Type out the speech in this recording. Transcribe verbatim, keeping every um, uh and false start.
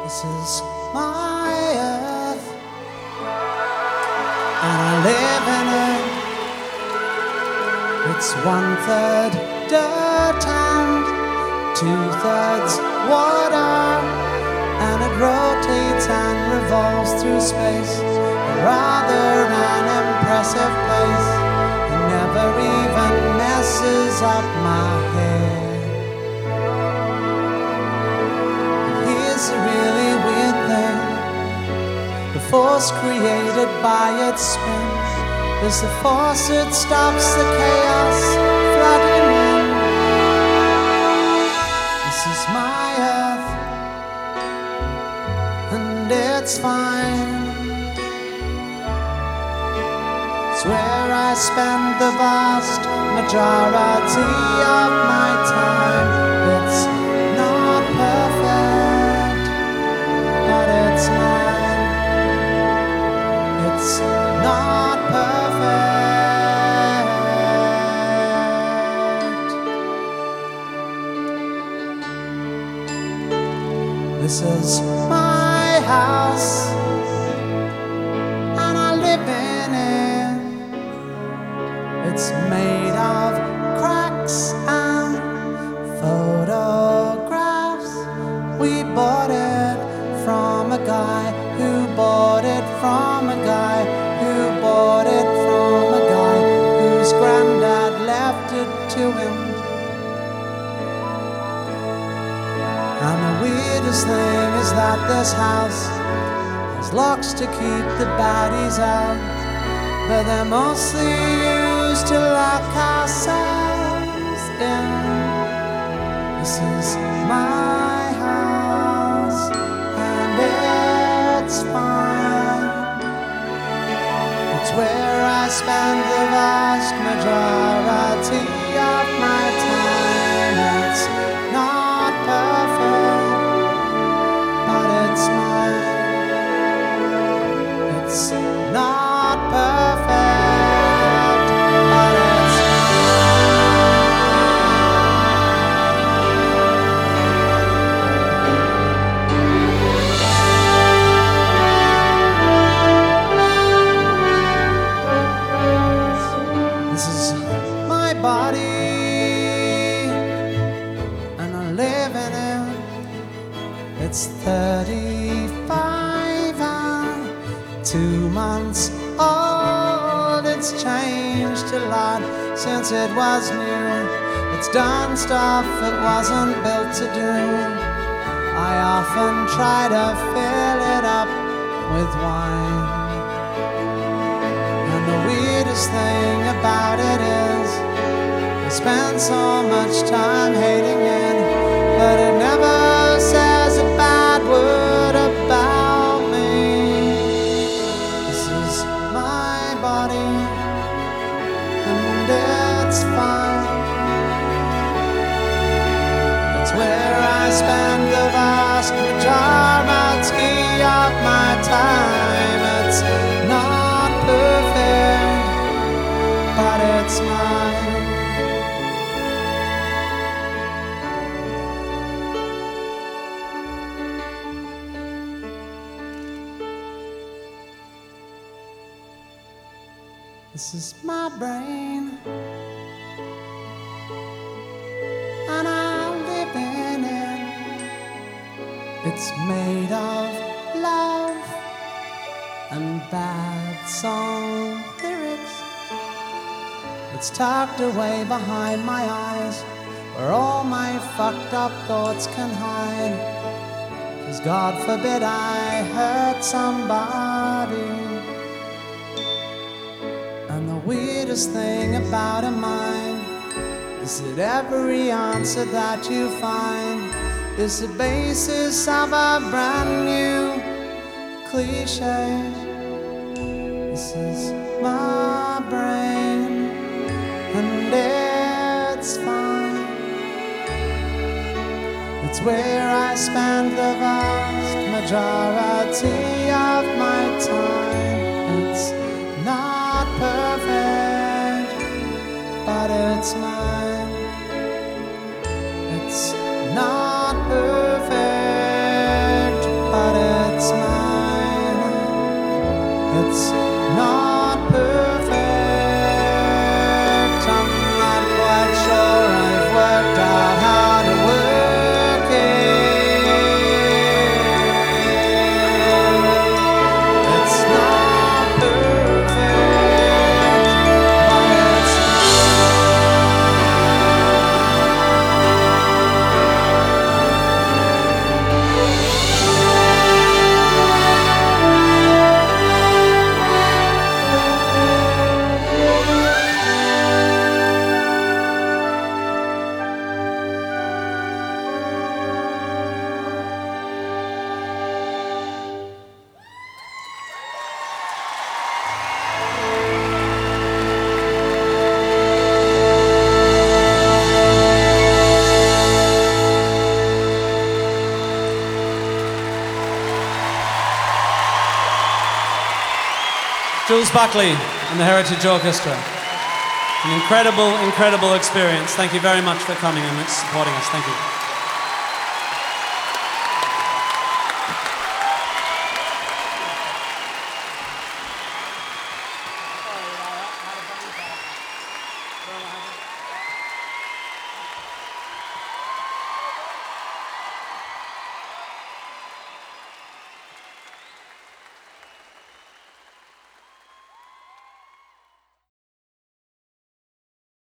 This is my earth, and I live in it. It's one third dirt and two thirds water, and it rotates and revolves through space. A rather an impressive place. It never even messes up my head. Here's a really weird thing. The force created by its spin is the force that stops the chaos flooding in. This is my earth, and it's fine. It's where I spend the vast majority of my time. It's not perfect, but it's mine. It's not perfect. This is my house, and I live in it. It's made of cracks and photographs. We bought it from a guy who bought it from a guy who bought it from a guy whose granddad left it to him. And the weirdest thing is that this house has locks to keep the baddies out, but they're mostly used to lock ourselves in. This is my house, and it's fine. It's where I spend the vast majority of my time. It's not perfect, but it's mine. It's not perfect, but it's This is my body, and I live in it. It's thirty-five and two months old. It's changed a lot since it was new. It's done stuff it wasn't built to do. I often try to fill it up with wine. And the weirdest thing about it is I spend so much time hating it, but it never says a bad word about me. This is my body, and it's fine. It's where I spend the vast majority of my time. It's not perfect, but it's mine. This is my brain, and I live in it. It's made of love and bad song lyrics. It's tucked away behind my eyes, where all my fucked up thoughts can hide. 'Cause God forbid I hurt somebody. And the weirdest thing about a mind is that every answer that you find is the basis of a brand new cliche. This is my brain, and it's fine. It's where I spend the vast majority of my time. It's not perfect, but it's mine. It's not perfect, but it's not perfect. I'm not quite sure I've worked out how to work it. It's not perfect, but it's Jules Buckley and the Heritage Orchestra. An incredible, incredible experience. Thank you very much for coming and supporting us. Thank you.